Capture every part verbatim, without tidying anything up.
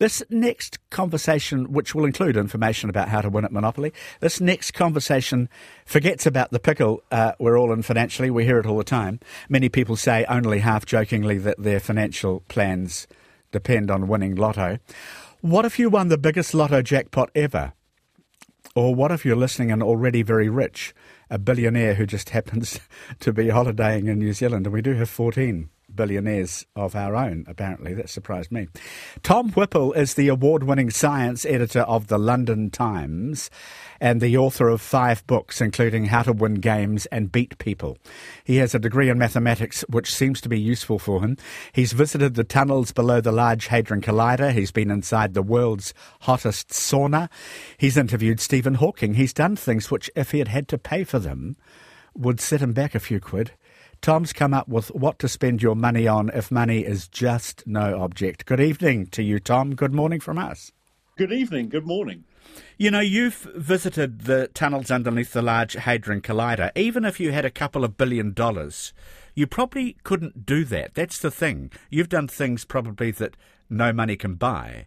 This next conversation, which will include information about how to win at Monopoly, this next conversation forgets about the pickle uh, we're all in financially. We hear it all the time. Many people say, only half-jokingly, that their financial plans depend on winning lotto. What if you won the biggest lotto jackpot ever? Or what if you're listening and already very rich, a billionaire who just happens to be holidaying in New Zealand? And we do have fourteen billionaires of our own, apparently. That surprised me. Tom Whipple is the award-winning science editor of the London Times and the author of five books, including How to Win Games and Beat People. He has a degree in mathematics, which seems to be useful for him. He's visited the tunnels below the Large Hadron Collider. He's been inside the world's hottest sauna. He's interviewed Stephen Hawking. He's done things which, if he had had to pay for them, would set him back a few quid. Tom's come up with what to spend your money on if money is just no object. Good evening to you, Tom. Good morning from us. Good evening. Good morning. You know, you've visited the tunnels underneath the Large Hadron Collider. Even if you had a couple of billion dollars, you probably couldn't do that. That's the thing. You've done things probably that no money can buy.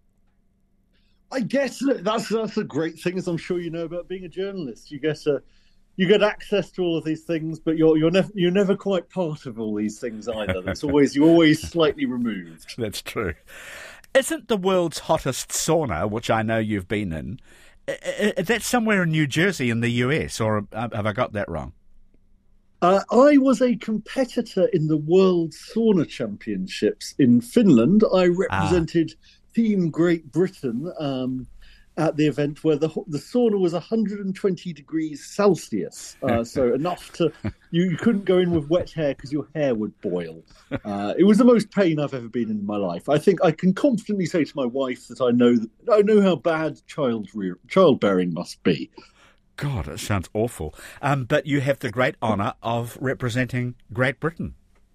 I guess that's that's a great thing, as I'm sure you know, about being a journalist. You get a You get access to all of these things, but you're you're never you're never quite part of all these things either. It's always you're always slightly removed. That's true. Isn't the world's hottest sauna, which I know you've been in, that's somewhere in New Jersey in the U S, or have I got that wrong? Uh, I was a competitor in the World Sauna Championships in Finland. I represented ah. Team Great Britain. Um, at the event where the the sauna was one hundred twenty degrees Celsius, uh, so enough to you, you couldn't go in with wet hair because your hair would boil. Uh, it was the most pain I've ever been in my life. I think I can confidently say to my wife that I know that, I know how bad child rear, childbearing must be. God, it sounds awful. Um, but you have the great honour of representing Great Britain.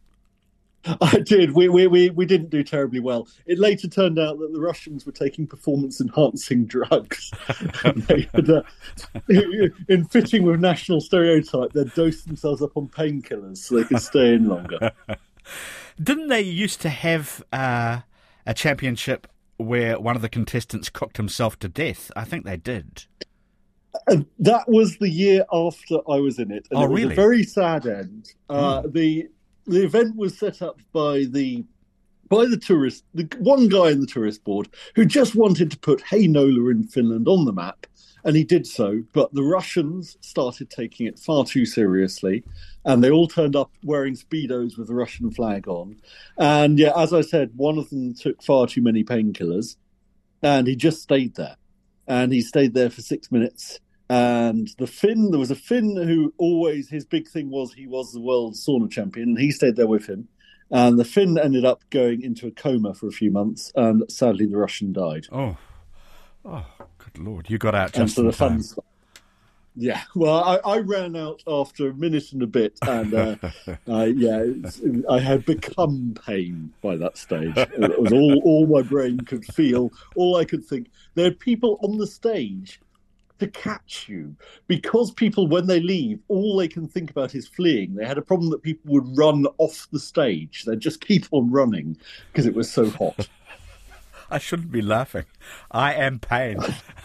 I did. We, we we we didn't do terribly well. It later turned out that the Russians were taking performance-enhancing drugs. They had, uh, in fitting with national stereotype, they'd dosed themselves up on painkillers so they could stay in longer. Didn't they used to have uh, a championship where one of the contestants cooked himself to death? I think they did. And that was the year after I was in it. And oh, it was really? a very sad end. Uh, mm. The... The event was set up by the by the tourist, the one guy in the tourist board who just wanted to put Heinola in Finland on the map, and he did so. But the Russians started taking it far too seriously, and they all turned up wearing Speedos with the Russian flag on. And yeah, as I said, one of them took far too many painkillers, and he just stayed there. And he stayed there for six minutes. And the Finn, there was a Finn who always, his big thing was he was the world sauna champion, and he stayed there with him. And the Finn ended up going into a coma for a few months, and sadly the Russian died. Oh, oh, good Lord. You got out just and so in the time. Fun, yeah, well, I, I ran out after a minute and a bit, and uh, uh, yeah, I had become pain by that stage. It was all, all my brain could feel, all I could think. There are people on the stage to catch you, because people, when they leave, all they can think about is fleeing. They had a problem that people would run off the stage. They'd just keep on running because it was so hot. I shouldn't be laughing. I am pain.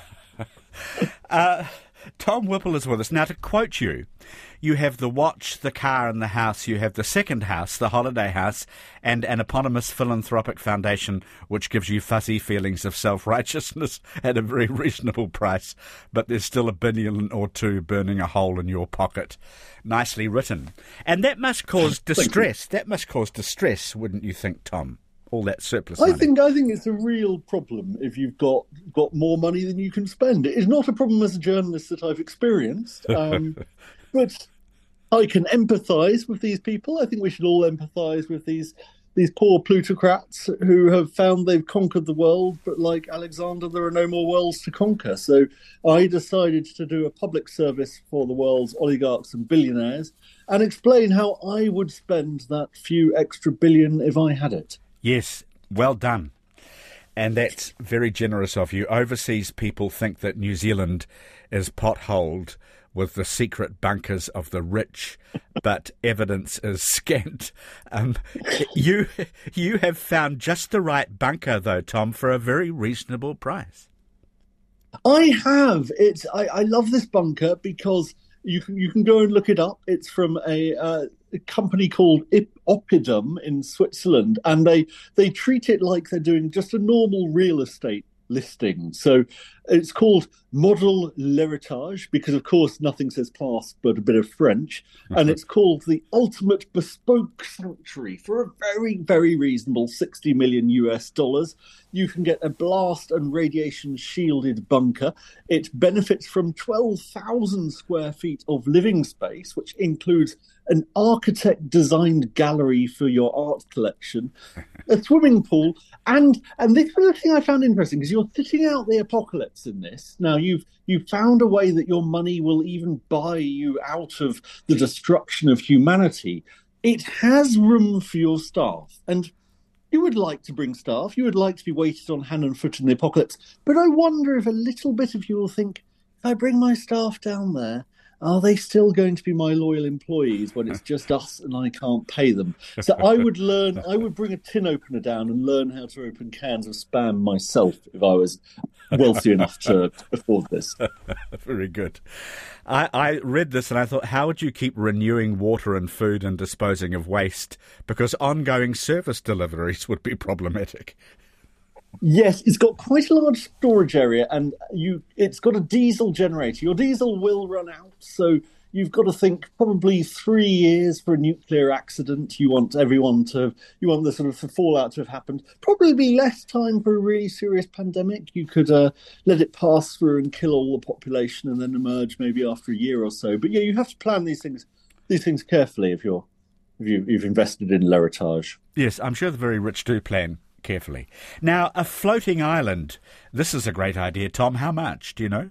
uh, Tom Whipple is with us. Now, to quote you, you have the watch, the car and the house. You have the second house, the holiday house, and an eponymous philanthropic foundation which gives you fuzzy feelings of self-righteousness at a very reasonable price. But there's still a billion or two burning a hole in your pocket. Nicely written. And that must cause distress. That must cause distress, wouldn't you think, Tom? All that surplus money. I think I think it's a real problem if you've got, got more money than you can spend. It is not a problem as a journalist that I've experienced. Um, But I can empathise with these people. I think we should all empathise with these these poor plutocrats who have found they've conquered the world, but like Alexander, there are no more worlds to conquer. So I decided to do a public service for the world's oligarchs and billionaires and explain how I would spend that few extra billion if I had it. Yes, well done. And that's very generous of you. Overseas people think that New Zealand is potholed with the secret bunkers of the rich, but evidence is scant. Um, you you have found just the right bunker, though, Tom, for a very reasonable price. I have. It's I, I love this bunker because you can you can go and look it up. It's from a, uh, a company called Oppidum in Switzerland, and they they treat it like they're doing just a normal real estate listing. So it's called Model L'Héritage because, of course, nothing says class but a bit of French. And it's called the Ultimate Bespoke Sanctuary for a very, very reasonable sixty million US dollars. You can get a blast and radiation shielded bunker. It benefits from twelve thousand square feet of living space, which includes an architect-designed gallery for your art collection, a swimming pool, and and this was the thing I found interesting, because you're sitting out the apocalypse in this. Now, you've you've found a way that your money will even buy you out of the destruction of humanity. It has room for your staff, and you would like to bring staff. You would like to be weighted on hand and foot in the apocalypse. But I wonder if a little bit of you will think, if I bring my staff down there, are they still going to be my loyal employees when it's just us and I can't pay them? So I would learn, I would bring a tin opener down and learn how to open cans of Spam myself if I was wealthy enough to afford this. Very good. I, I read this and I thought, how would you keep renewing water and food and disposing of waste? Because ongoing service deliveries would be problematic. Yes, it's got quite a large storage area, and you it's got a diesel generator. Your diesel will run out, so you've got to think probably three years for a nuclear accident. You want everyone to, you want the sort of the fallout to have happened. Probably be less time for a really serious pandemic. You could uh, let it pass through and kill all the population, and then emerge maybe after a year or so. But yeah, you have to plan these things these things carefully if you're if you, you've invested in L'Héritage. Yes, I'm sure the very rich do plan carefully. Now, a floating island. This is a great idea, Tom. How much? Do you know?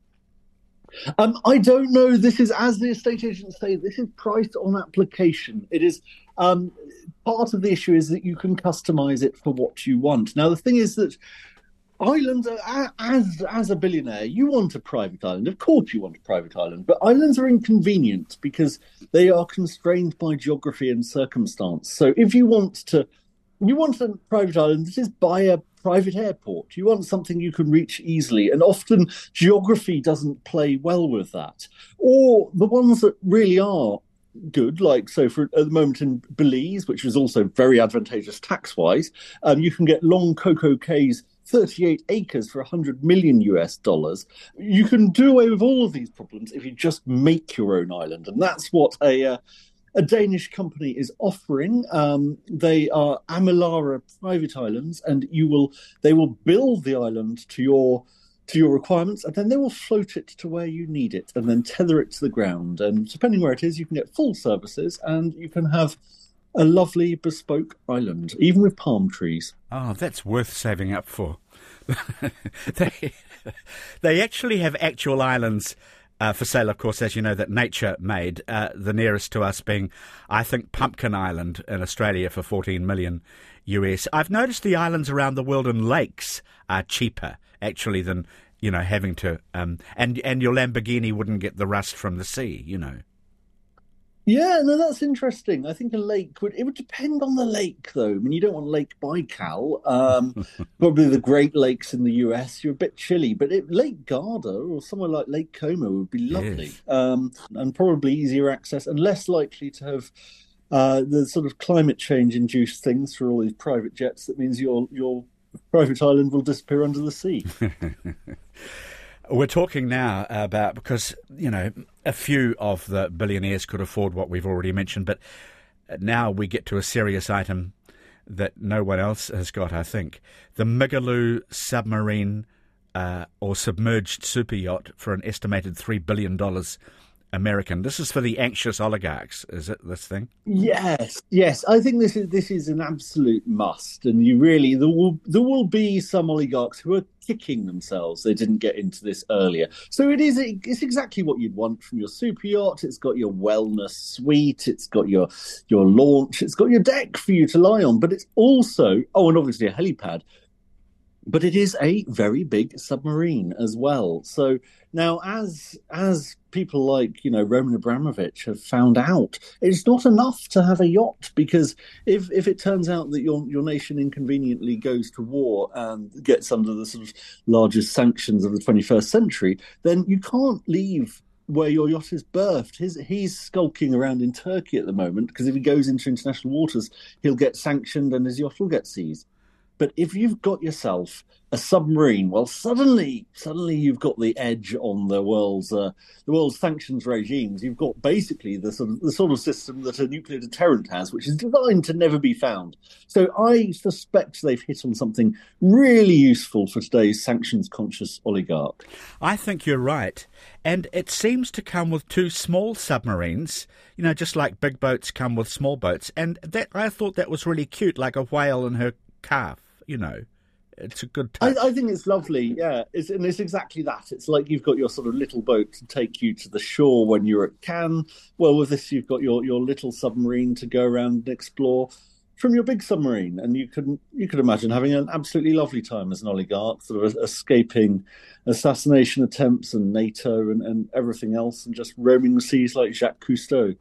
Um, I don't know. This is, as the estate agents say, this is priced on application. It is um, part of the issue is that you can customize it for what you want. Now, the thing is that islands, are, as as a billionaire, you want a private island. Of course, you want a private island, but islands are inconvenient because they are constrained by geography and circumstance. So, if you want to You want a private island, this is by a private airport. You want something you can reach easily, and often geography doesn't play well with that. Or the ones that really are good, like, so for at the moment in Belize, which is also very advantageous tax-wise, um, you can get Long Coco Cay's thirty-eight acres for one hundred million US dollars. You can do away with all of these problems if you just make your own island, and that's what a... Uh, A Danish company is offering. Um, they are Amilara private islands, and you will they will build the island to your to your requirements, and then they will float it to where you need it, and then tether it to the ground. And depending where it is, you can get full services, and you can have a lovely bespoke island, even with palm trees. Oh, that's worth saving up for. they they actually have actual islands. Uh, for sale, of course, as you know, that nature made, uh, the nearest to us being, I think, Pumpkin Island in Australia for fourteen million U S. I've noticed the islands around the world and lakes are cheaper, actually, than, you know, having to... Um, and, and your Lamborghini wouldn't get the rust from the sea, you know. Yeah, no, that's interesting. I think a lake would, it would depend on the lake, though. I mean, you don't want Lake Baikal, um, probably the Great Lakes in the U S. You're a bit chilly, but it, Lake Garda or somewhere like Lake Como would be lovely, yes. um, and probably easier access and less likely to have uh, the sort of climate change induced things through all these private jets. That means your your private island will disappear under the sea. We're talking now about, because, you know, a few of the billionaires could afford what we've already mentioned, but now we get to a serious item that no one else has got, I think. The Migaloo submarine uh, or submerged super yacht for an estimated three billion dollars American. This is for the anxious oligarchs, is it, this thing? Yes, yes. I think this is this is an absolute must. And you really, there will, there will be some oligarchs who are kicking themselves they didn't get into this earlier. So it is, it's exactly what you'd want from your super yacht. It's got your wellness suite. It's got your, your launch. It's got your deck for you to lie on. But it's also, oh, and obviously a helipad. but it is a very big submarine as well. So now, as as people like you know Roman Abramovich have found out, it's not enough to have a yacht, because if if it turns out that your your nation inconveniently goes to war and gets under the sort of largest sanctions of the twenty-first century, then you can't leave where your yacht is berthed. His, he's skulking around in Turkey at the moment, because if he goes into international waters, he'll get sanctioned and his yacht will get seized. But if you've got yourself a submarine, well, suddenly, suddenly you've got the edge on the world's uh, the world's sanctions regimes. You've got basically the sort of the sort of system that a nuclear deterrent has, which is designed to never be found. So I suspect they've hit on something really useful for today's sanctions-conscious oligarch. I think you're right. And it seems to come with two small submarines, you know, just like big boats come with small boats. And that I thought that was really cute, like a whale and her calf, you know. It's a good touch. I, I think it's lovely, yeah. It's, and it's exactly that. It's like you've got your sort of little boat to take you to the shore when you're at Cannes. Well, with this, you've got your, your little submarine to go around and explore from your big submarine. And you could you could imagine having an absolutely lovely time as an oligarch, sort of escaping assassination attempts and NATO and, and everything else, and just roaming the seas like Jacques Cousteau.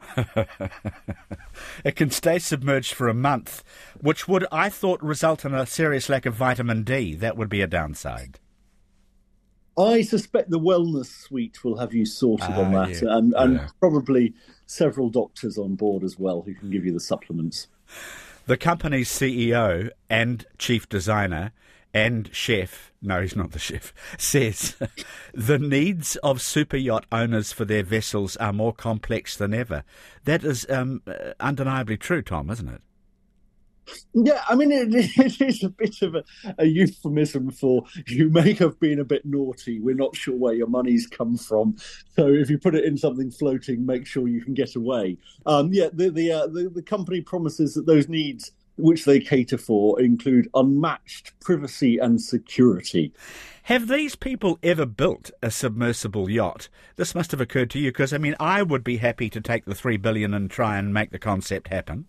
It can stay submerged for a month, which would, I thought, result in a serious lack of vitamin D. That would be a downside. I suspect the wellness suite will have you sorted ah, on that, yeah. and, and yeah. probably several doctors on board as well who can give you the supplements. The company's C E O and chief designer and chef, no, he's not the chef, says the needs of super yacht owners for their vessels are more complex than ever. That is um, undeniably true, Tom, isn't it? Yeah, I mean, it, it is a bit of a, a euphemism for you may have been a bit naughty. We're not sure where your money's come from. So if you put it in something floating, make sure you can get away. Um, yeah, the the, uh, the the company promises that those needs which they cater for include unmatched privacy and security. Have these people ever built a submersible yacht? This must have occurred to you, because, I mean, I would be happy to take the three billion dollars and try and make the concept happen.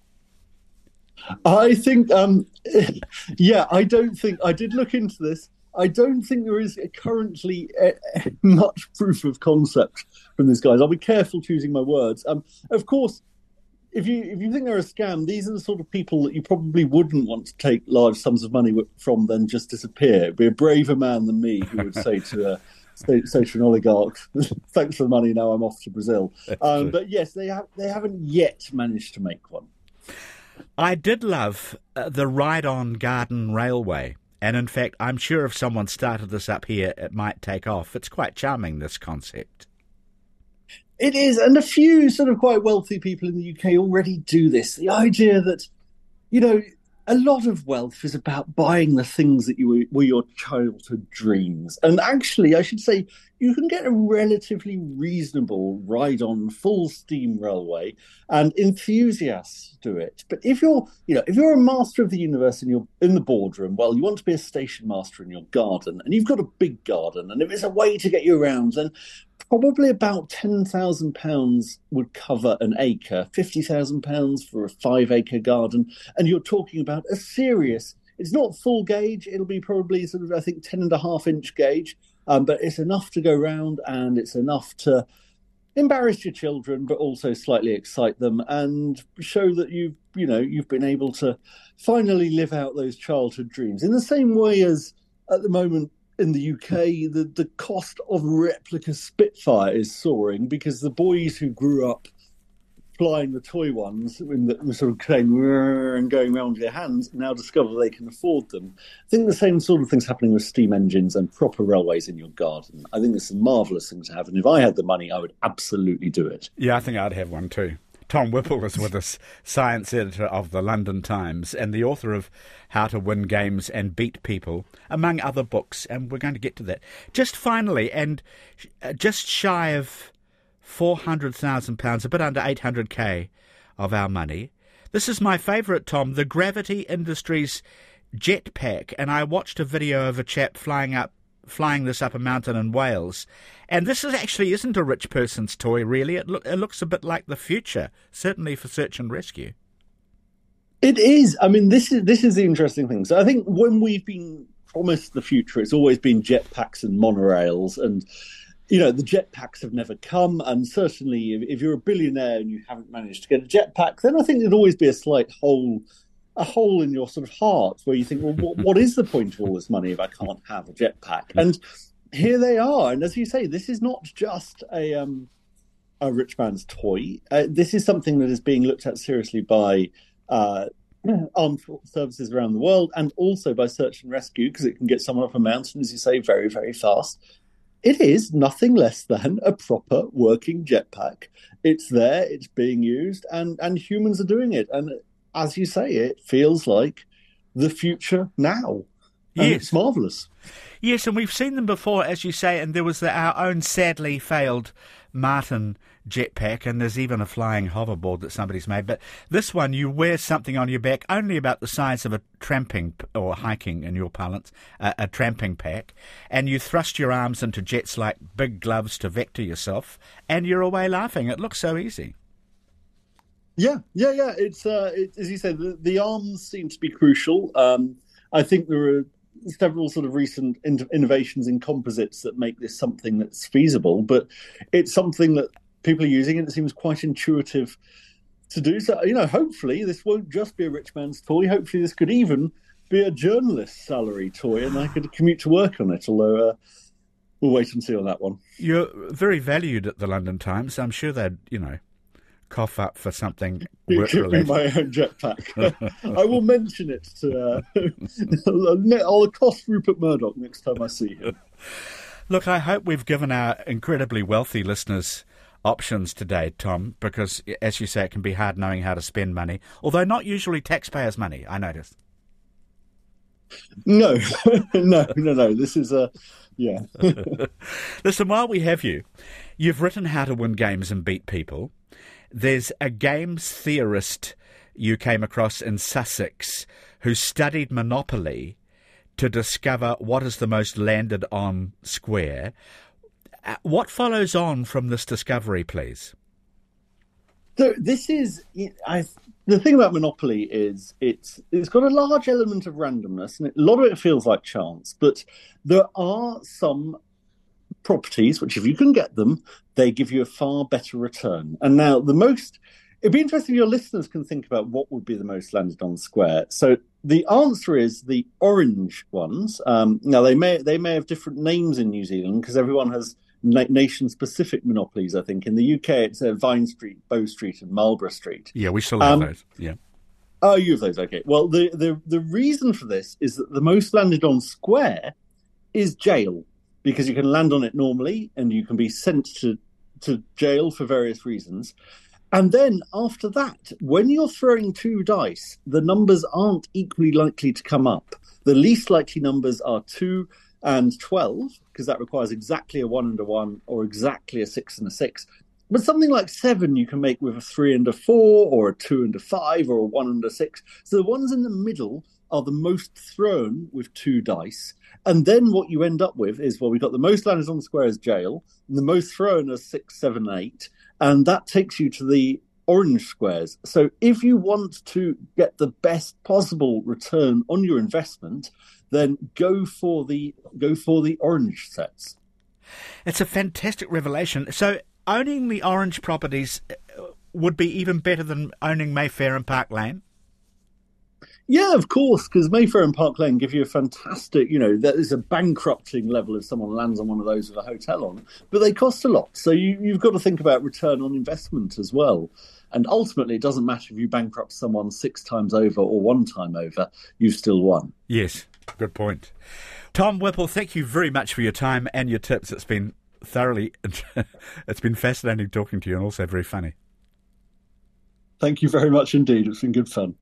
I think, um, yeah, I don't think, I did look into this. I don't think there is currently uh, much proof of concept from these guys. I'll be careful choosing my words. Um, of course, if you if you think they're a scam, these are the sort of people that you probably wouldn't want to take large sums of money from, then just disappear. It'd be a braver man than me who would say to a say, say to an oligarch, "Thanks for the money. Now I'm off to Brazil." Um, but yes, they have they haven't yet managed to make one. I did love uh, the Ride-on Garden Railway. And in fact, I'm sure if someone started this up here, it might take off. It's quite charming, this concept. It is. And a few sort of quite wealthy people in the U K already do this. The idea that, you know, a lot of wealth is about buying the things that you were, were your childhood dreams. And actually, I should say, you can get a relatively reasonable ride-on full-steam railway, and enthusiasts do it. But if you're, you know, if you're a master of the universe and you're in the boardroom, well, you want to be a station master in your garden, and you've got a big garden, and if it's a way to get you around, then probably about ten thousand pounds would cover an acre, fifty thousand pounds for a five-acre garden, and you're talking about a serious, it's not full gauge, it'll be probably sort of, I think, ten and a half inch gauge, um, but it's enough to go round, and it's enough to embarrass your children, but also slightly excite them and show that you've, you know, you've been able to finally live out those childhood dreams. In the same way as at the moment, in the U K, the, the cost of replica Spitfire is soaring because the boys who grew up flying the toy ones in the, sort of going and going around with their hands now discover they can afford them. I think the same sort of thing's happening with steam engines and proper railways in your garden. I think it's a marvellous thing to have, and if I had the money, I would absolutely do it. Yeah, I think I'd have one too. Tom Whipple is with us, science editor of the London Times and the author of How to Win Games and Beat People, among other books, and we're going to get to that. Just finally, and just shy of four hundred thousand pounds, a bit under eight hundred k of our money. This is my favourite, Tom, the Gravity Industries jetpack, and I watched a video of a chap flying up flying this up a mountain in Wales. And this is actually isn't a rich person's toy, really. It, lo- it looks a bit like the future, certainly for search and rescue. It is. I mean, this is this is the interesting thing. So I think when we've been promised the future, it's always been jetpacks and monorails. And, you know, the jetpacks have never come. And certainly if, if you're a billionaire and you haven't managed to get a jetpack, then I think there'd always be a slight hole, a hole in your sort of heart where you think, well, what, what is the point of all this money if I can't have a jetpack? And here they are. And as you say, this is not just a... Um, a rich man's toy. Uh, this is something that is being looked at seriously by uh, armed services around the world, and also by search and rescue, because it can get someone up a mountain, as you say, very, very fast. It is nothing less than a proper working jetpack. It's there, it's being used, and, and humans are doing it. And as you say, it feels like the future now. And yes. It's marvellous. Yes, and we've seen them before, as you say, and there was the, our own sadly failed Martin jetpack, and there's even a flying hoverboard that somebody's made. But this one, you wear something on your back only about the size of a tramping, or hiking in your parlance, uh, a tramping pack, and you thrust your arms into jets like big gloves to vector yourself, and you're away laughing. It looks so easy. Yeah, yeah, yeah. It's uh, it, as you said, the, the arms seem to be crucial. Um, I think there are several sort of recent in- innovations in composites that make this something that's feasible, but it's something that people are using, and it seems quite intuitive to do. So, you know, hopefully this won't just be a rich man's toy. Hopefully this could even be a journalist's salary toy, and I could commute to work on it, although uh, we'll wait and see on that one. You're very valued at the London Times. I'm sure they'd, you know, cough up for something Give me my own jetpack. I will mention it to. Uh, I'll accost Rupert Murdoch next time I see him. Look, I hope we've given our incredibly wealthy listeners options today, Tom, because, as you say, it can be hard knowing how to spend money, although not usually taxpayers' money, I noticed. No, no, no, no. This is a. Yeah. Listen, while we have you, you've written How to Win Games and Beat People. There's a games theorist you came across in Sussex who studied Monopoly to discover what is the most landed on square. What follows on from this discovery, please? So this is, I, the thing about Monopoly is it's it's got a large element of randomness, and a lot of it feels like chance, but there are some properties which, if you can get them, they give you a far better return. And now the most, it'd be interesting if your listeners can think about what would be the most landed on square. So the answer is the orange ones. Um, now they may they may have different names in New Zealand because everyone has na- nation-specific monopolies. I think in the U K it's uh, Vine Street, Bow Street, and Marlborough Street. Yeah, we still have um, those. Yeah. Oh, you have those. Okay. Well, the the the reason for this is that the most landed on square is jail, because you can land on it normally and you can be sent to, to jail for various reasons. And then after that, when you're throwing two dice, the numbers aren't equally likely to come up. The least likely numbers are two and twelve, because that requires exactly a one and a one or exactly a six and a six. But something like seven you can make with a three and a four, or a two and a five, or a one and a six. So the ones in the middle are the most thrown with two dice. And then what you end up with is, well, we've got the most landed on the square as jail, and the most thrown as six, seven, eight, and that takes you to the orange squares. So if you want to get the best possible return on your investment, then go for the go for the orange sets. It's a fantastic revelation. So owning the orange properties would be even better than owning Mayfair and Park Lane? Yeah, of course, because Mayfair and Park Lane give you a fantastic, you know, there is a bankrupting level if someone lands on one of those with a hotel on, but they cost a lot. So you, you've got to think about return on investment as well. And ultimately, it doesn't matter if you bankrupt someone six times over or one time over, you've still won. Yes, good point. Tom Whipple, thank you very much for your time and your tips. It's been thoroughly, it's been fascinating talking to you, and also very funny. Thank you very much indeed. It's been good fun.